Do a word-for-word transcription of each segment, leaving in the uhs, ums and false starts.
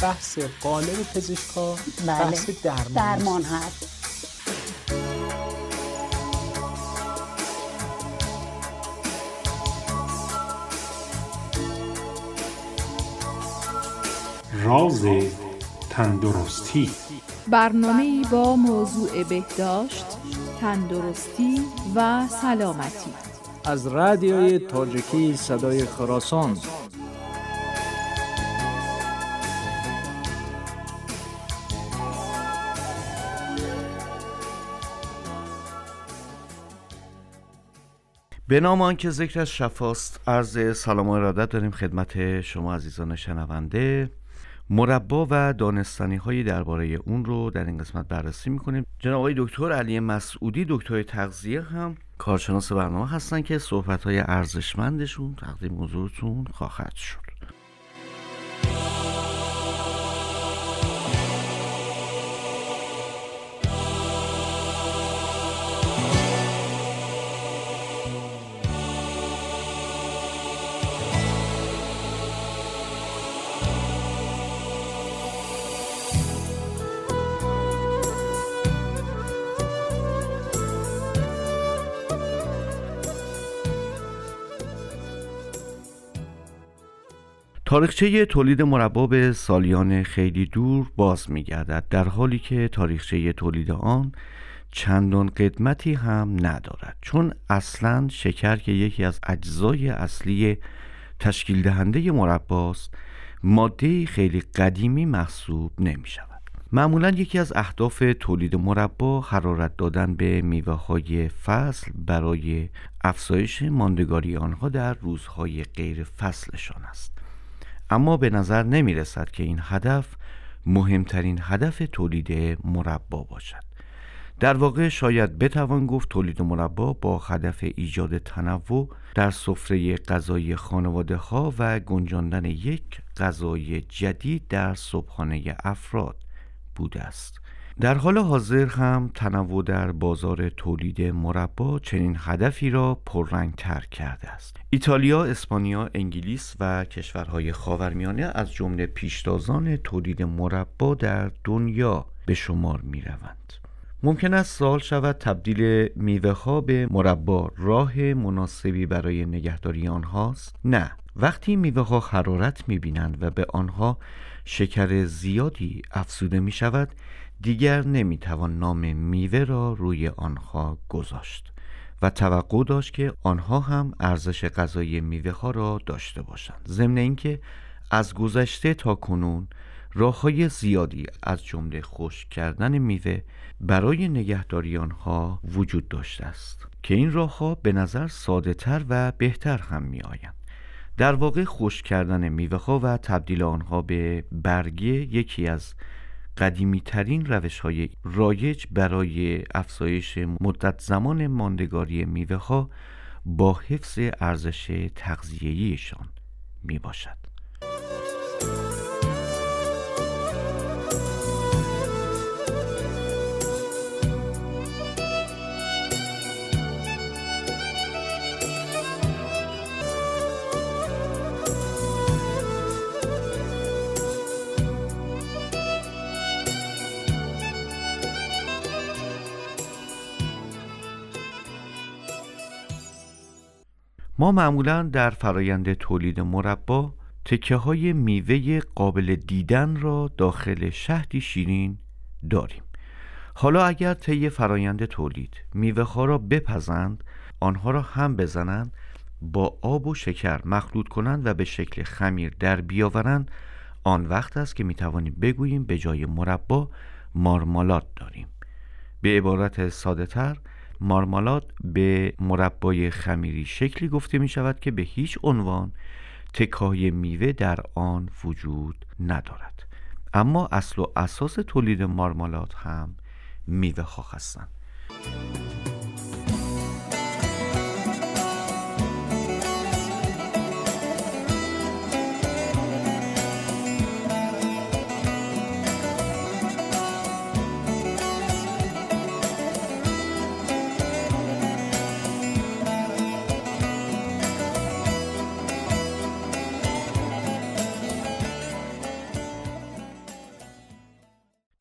بحث قالب پزشکا بله. بحث درمان, درمان هست. راز تندرستی، برنامه‌ای با موضوع بهداشت، تندرستی و سلامتی از رادیوی تاجیکی صدای خراسان. به نام آنکه ذکرش شفاست، عرض سلام و ارادت داریم خدمت شما عزیزان شنونده. مربا و دانستنی های درباره اون رو در این قسمت بررسی میکنیم. جناب آقای دکتر علی مسعودی، دکتر تغذیه، هم کارشناس برنامه هستن که صحبت های ارزشمندشون تقدیم حضورتون خواهد شد. تاریخچه تولید مربا به سالیان خیلی دور باز می‌گردد، در حالی که تاریخچه تولید آن چندان قدمتی هم ندارد، چون اصلاً شکر که یکی از اجزای اصلی تشکیل دهنده مرباست، ماده خیلی قدیمی محسوب نمی‌شود. معمولاً یکی از اهداف تولید مربا حرارت دادن به میوه‌های فصل برای افزایش ماندگاری آنها در روزهای غیر فصلشان است. اما به نظر نمی رسد که این هدف مهمترین هدف تولید مربا باشد. در واقع شاید بتوان گفت تولید مربا با هدف ایجاد تنوع در سفره غذایی خانواده ها و گنجاندن یک غذای جدید در صبحانه افراد بوده است. در حال حاضر هم تنوع در بازار تولید مربا چنین هدفی را پررنگ‌تر کرده است. ایتالیا، اسپانیا، انگلیس و کشورهای خاورمیانه از جمله پیشتازان تولید مربا در دنیا به شمار می‌روند. ممکن است سوال شود تبدیل میوه‌ها به مربا راه مناسبی برای نگهداری آنهاست؟ نه. وقتی میوه‌ها حرارت می‌بینند و به آنها شکر زیادی افزوده می‌شود، دیگر نمیتوان نام میوه را روی آنها گذاشت و توقع داشت که آنها هم ارزش غذایی میوه ها را داشته باشند. ضمن اینکه از گذشته تا کنون راه‌های زیادی از جمله خشک کردن میوه برای نگهداری آنها وجود داشته است که این راه‌ها به نظر ساده‌تر و بهتر هم می‌آیند. در واقع خشک کردن میوه ها و تبدیل آنها به برگه یکی از قدیمی ترین روش های رایج برای افزایش مدت زمان ماندگاری میوه ها با حفظ ارزش تغذیه‌ایشان می باشد. ما معمولاً در فرایند تولید مربا تکه های میوه قابل دیدن را داخل شهدی شیرین داریم. حالا اگر طی فرایند تولید میوه ها را بپزند، آنها را هم بزنند، با آب و شکر مخلوط کنند و به شکل خمیر در بیاورند، آن وقت است که میتوانیم بگوییم به جای مربا مارمالاد داریم. به عبارت ساده تر، مارمالاد به مربای خمیری شکلی گفته می شود که به هیچ عنوان تکه‌های میوه در آن وجود ندارد. اما اصل و اساس تولید مارمالاد هم میوه ها هستند.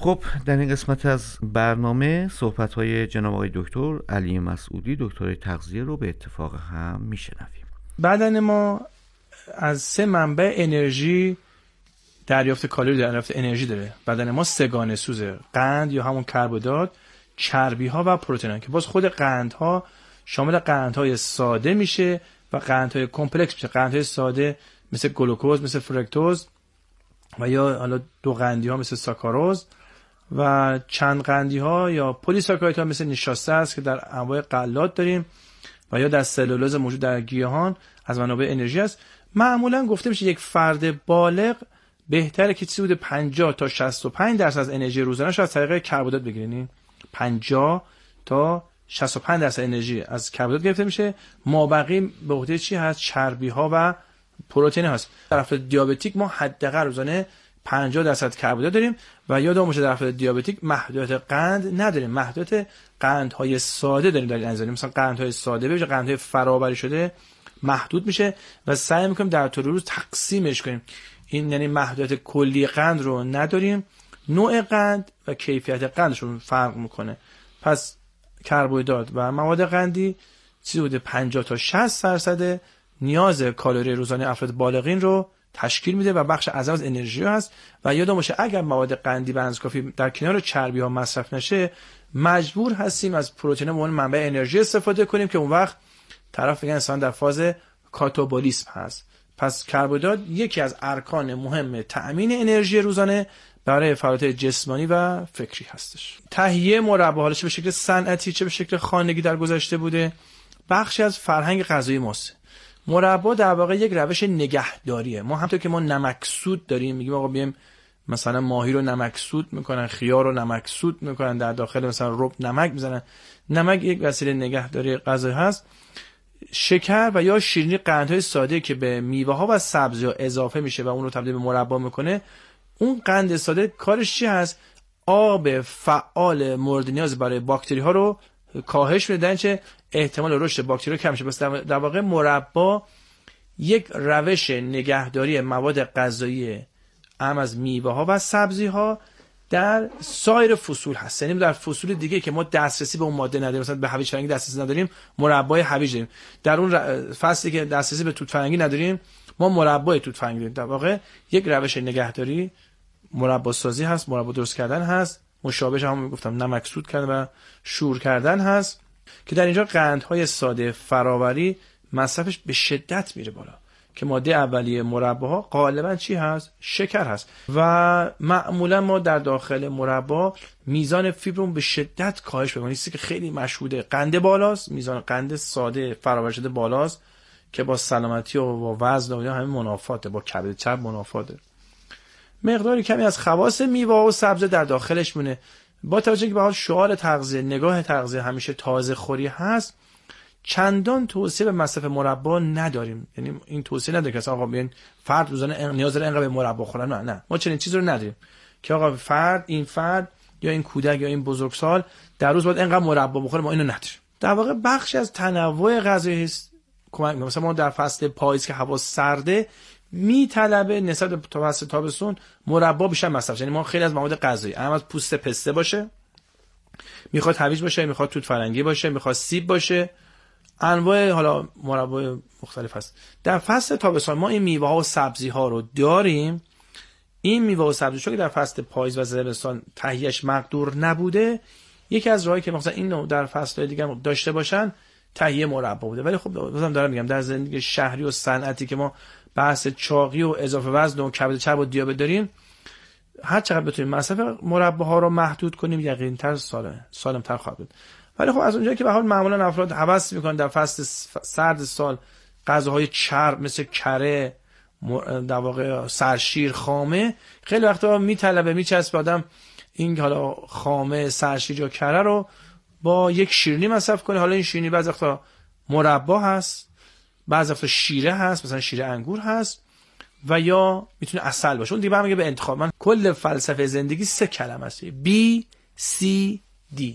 خب در این قسمت از برنامه صحبت‌های جناب آقای دکتر علی مسعودی دکتر تغذیه رو به اتفاق هم میشنویم. بدن ما از سه منبع انرژی دریافت کالری دریافت انرژی داره. بدن ما سگانه سوزه: قند یا همون کربوهیدرات، چربی ها و پروتئین ها، که باز خود قندها شامل قندهای ساده میشه و قندهای کمپلکس میشه. قندهای ساده مثل گلوکوز، مثل فرکتوز، و یا حالا دو قندی ها مثل ساکاروز، و چند قندی ها یا پلی ساکاریت ها مثل نشاسته است که در انواع غلات داریم، و یا در سلولوز موجود در گیاهان از منابع انرژی است. معمولا گفته میشه یک فرد بالغ بهتره که چیزی بوده پنجاه تا شصت و پنج درصد از انرژی روزانه‌اش از طریق کربوهیدرات بگیرین. پنجاه تا شصت و پنج درصد انرژی از کربوهیدرات گرفته میشه، مابقی به عهده چی هست؟ چربی ها و پروتئین هست. در افراد دیابتیک ما حداقل روزانه پنجاه درصد کربوهیدرات داریم و یادمون باشه در افراد دیابتیک محدودیت قند نداریم، محدودیت قندهای ساده داریم در این انزیم. مثلا قندهای ساده به جای قندهای فرآوری شده محدود میشه و سعی میکنیم در طول روز تقسیمش کنیم. این یعنی محدودیت کلی قند رو نداریم، نوع قند و کیفیت قندشون فرق میکنه. پس کربوهیدرات و مواد قندی چیزی بوده پنجاه تا شصت درصد نیاز کالری روزانه افراد بالغین رو تشکیل میده و بخش اعظم از انرژی هست. و یادمون باشه اگر مواد قندی به اندازه کافی در کنار چربی ها مصرف نشه، مجبور هستیم از پروتئین به عنوان منبع انرژی استفاده کنیم که اون وقت طرف میگن انسان در فاز کاتابولیسم هست. پس کربوهیدرات یکی از ارکان مهم تأمین انرژی روزانه برای فعالیت جسمانی و فکری هستش. تهیه مربا، حالا چه به شکل صنعتی چه به شکل خانگی در گذشته بوده، بخشی از فرهنگ غذایی ماست. مربا در واقع یک روش نگهداریه. ما همونطور که ما نمکسود داریم، میگیم آقا بیایم مثلا ماهی رو نمکسود میکنن، خیار رو نمکسود میکنن، در داخل مثلا رب نمک میزنن. نمک یک وسیله نگهداری غذایی هست. شکر و یا شیرینی قندهای ساده که به میوه ها و سبزی‌ها اضافه میشه و اون رو تبدیل به مربا میکنه، اون قند ساده کارش چی هست؟ آب فعال مورد نیاز برای باکتری ها رو کاهش میده، در اینچه احتمال رشد باکتری کم شه. پس در واقع مربا یک روش نگهداری مواد غذایی اهم از میوه ها و سبزی ها در سایر فصول هست. یعنی در فصول دیگه که ما دسترسی به اون ماده نداریم، مثلا به هویج فرنگی دسترسی نداریم، مربای هویج داریم. در اون فصلی که دسترسی به توت فرنگی نداریم، ما مربای توت فرنگی داریم. در واقع یک روش نگهداری مربا سازی هست، مربا درست کردن هست، مشابهش هم میگفتم نمکسود کردن و شور کردن هست، که در اینجا قندهای ساده فراوری مصرفش به شدت میره بالا، که ماده اولیه مرباها غالبا چی هست؟ شکر هست. و معمولا ما در داخل مربا میزان فیبرون به شدت کاهش می‌کنه. چیزی که خیلی مشهوده قند بالاست، میزان قند ساده فراوری شده بالاست که با سلامتی و با وزن و اینا همین منافاته، با کبد چرب منافاته. مقداری کمی از خواص میوه و سبزه در داخلش مونه. با توجه که به حال شعار تغذیه، نگاه تغذیه همیشه تازه خوری هست، چندان توصیه به مصرف مربا نداریم. یعنی این توصیه نداره که اصلا آقا بیان فرد روزانه نیاز داره انقدر به مربا خورن. نه نه، ما چنین چیزی رو نداریم که آقا فرد این فرد یا این کودک یا این بزرگسال در روز باید انقدر مربا بخوره. ما اینو نداریم. در واقع بخشی از تنوع غذایی است. کمک مثلا ما در فصل پاییز که هوا سرده میطلبه نسبت به فصل تابستون مربا بیشتر مصرف. یعنی ما خیلی از مواد غذایی، اما از پوست پسته باشه، میخواد هویج باشه، میخواد توت فرنگی باشه، میخواد سیب باشه، انواع حالا مربای مختلف هست. در فصل تابستان ما این میوه ها و سبزی ها رو داریم. این میوه و سبزی چون که در فصل پاییز و زمستان تهیهش مقدور نبوده، یکی از راهایی که مثلا این در فصل دیگه داشته باشن تهیه مربا بوده. ولی خب بازم دارم میگم در زندگی شهری و صنعتی که ما بحث چاقی و اضافه وزن و کبد چرب و دیابت داریم، هر چقدر بتونیم مصرف مرباها رو محدود کنیم یقیناً سالم سالم‌تر خواهد بود. ولی خب از اونجایی که به حال معمولا افراد هوس میکنن در فصل سرد سال غذاهای چرب مثل کره، در واقع سرشیر، خامه، خیلی وقتا میطلبه میچسبه آدم این حالا خامه، سرشیر یا کره رو با یک شیرینی مصرف کنه. حالا این شیرینی بعضی وقتا مربا هست، بعضی وقتا شیره هست، مثلا شیره انگور هست، و یا میتونه عسل باشه. اون دیگه هم میگه به انتخاب. من کل فلسفه زندگی سه کلمه است: بی سی دی.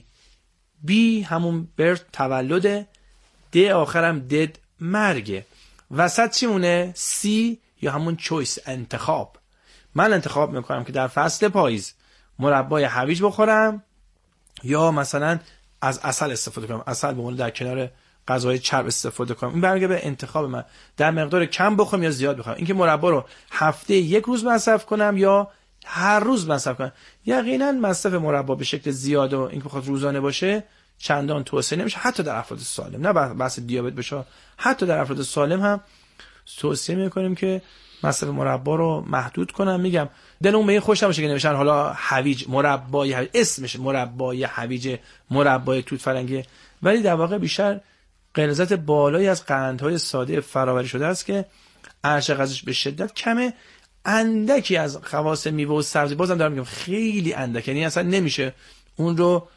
بی همون برد تولده، د آخرم دد مرگه، وسط چی مونه؟ سی یا همون چویس انتخاب. من انتخاب میکنم که در فصل پاییز مربای هویج بخورم یا مثلا از عسل استفاده کنم، عسل به عنوان در کنار غذاهای چرب استفاده کنم. این برمیگه به انتخاب من، در مقدار کم بخورم یا زیاد بخورم. اینکه مربا رو هفته یک روز مصرف کنم یا هر روز مصرف کنم، یقینا مصرف مربا به شکل زیاد و اینکه بخواد روزانه باشه چندان توصیه نمیشه، حتی در افراد سالم، نه بحث دیابت بشه، حتی در افراد سالم هم توصیه میکنیم که مصرف مربا رو محدود کنم. میگم دلمون به این خوش نمیشه که نوشتن حالا هویج، مربای هویج، اسمش مربای هویج، مربای توت فرنگی، ولی در واقع بیشتر غلظت بالایی از قندهای ساده فراوری شده است که ارزش غذایش به شدت کمه. اندکی از خواص میوه و سبزی، بازم دارم میگم خیلی اندک، یعنی اصلا نمیشه اون رو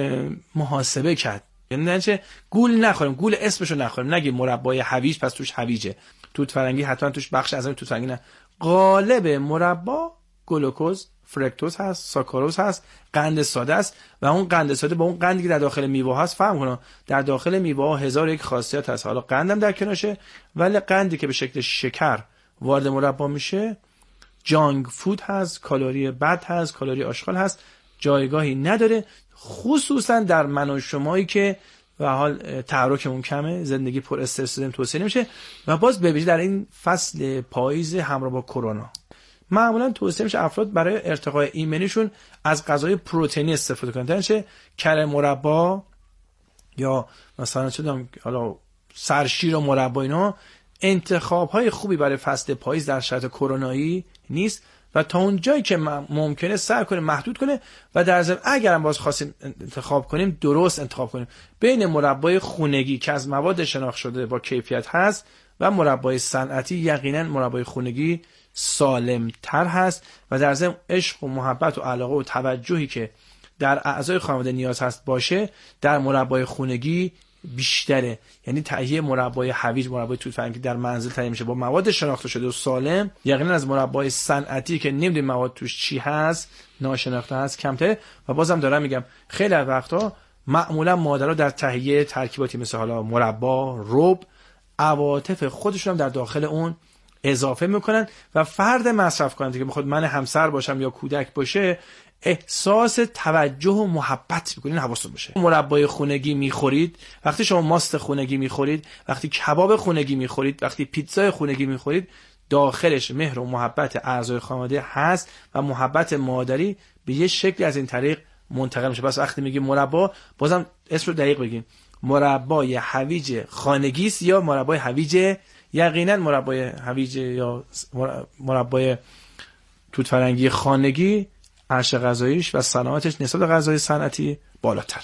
محاسبه کرد. یعنی نشه گول نخوریم، گول اسمشو نخوریم، نگیم مربای هویج پس توش هویجه، توت فرنگی حتما توش بخش از اون توت فرنگی نه. غالب مربا گلوکوز، فرکتوز هست، ساکاروز هست، قند ساده است و اون قند ساده با اون قندی که در داخل میوه هست فهم کنم در داخل میوه ها هزار یک خاصیت هست، حالا قندم در کنارشه، ولی قندی که به شکل شکر وارد مربا میشه جانک فود هست، کالری بد هست، کالری آشغال هست، جایگاهی نداره، خصوصا در من و شمایی که و حال تحرکمون کمه، زندگی پر استرس داریم، توصیه نمیشه. و باز ببینید در این فصل پاییز همراه با کرونا معمولا توصیه میشه افراد برای ارتقای ایمنیشون از غذای پروتئینی استفاده کنن، در چه کره مربا یا مثلا چه دونم حالا سرشیر و مربا، اینا انتخاب های خوبی برای فصل پاییز در شرایط کرونایی نیست و تا اون جایی که ممکنه سعی کنیم محدود کنه و در ضمن اگرم باز خواستیم انتخاب کنیم درست انتخاب کنیم بین مربای خونگی که از مواد شناخته شده با کیفیت هست و مربای صنعتی. یقینا مربای خونگی سالم تر هست و در ضمن عشق و محبت و علاقه و توجهی که در اعضای خانواده نیاز هست باشه در مربای خونگی بیشتره. یعنی تهیه مربای هویج، مربای توت فرنگی در منزل تهیه میشه با مواد شناخته شده و سالم، یقینا از مربای صنعتی که نمیدونیم مواد توش چی هست، ناشناخته هست، کمتره. و بازم دارم میگم خیلی از وقتا معمولا مادرها در تهیه ترکیباتی مثل حالا مربا، رب، عواطف خودشون هم در داخل اون اضافه میکنن و فرد مصرف کننده که بخواد من همسر باشم یا کودک باشه احساس توجه و محبت میکنین. حواستون باشه مربای خونگی میخورید، وقتی شما ماست خونگی میخورید، وقتی کباب خونگی میخورید، وقتی پیتزای خونگی میخورید، داخلش مهر و محبت اعضای خانواده هست و محبت مادری به یه شکلی از این طریق منتقل میشه. پس وقتی میگیم مربا، بازم اسم رو دقیق بگیم، مربای هویج خانگی است یا مربای هویج، یقینا مربای هویج یا مربای توت فرنگی خانگی ارزش غذاییش و صناعتش نسبت به غذای صنعتی بالاتر.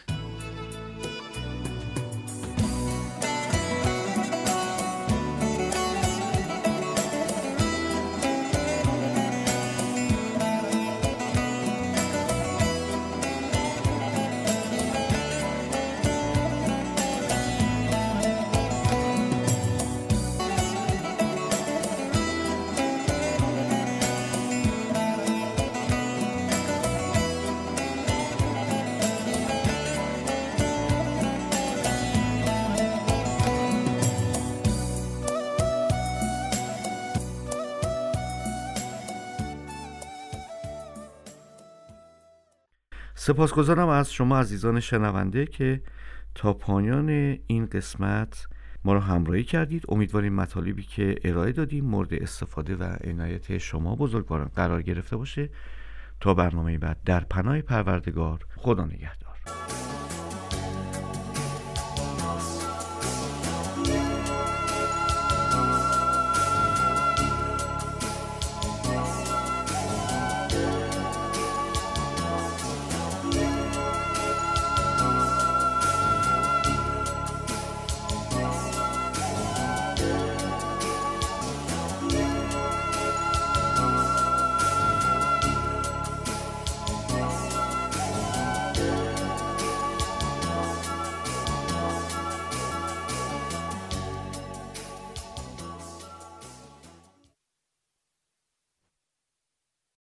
سپاسگزارم از شما عزیزان شنونده که تا پایان این قسمت ما رو همراهی کردید. امیدواریم مطالبی که ارائه دادیم مورد استفاده و عنایت شما بزرگواران قرار گرفته باشه. تا برنامه بعد در پناه پروردگار، خدا نگهدار.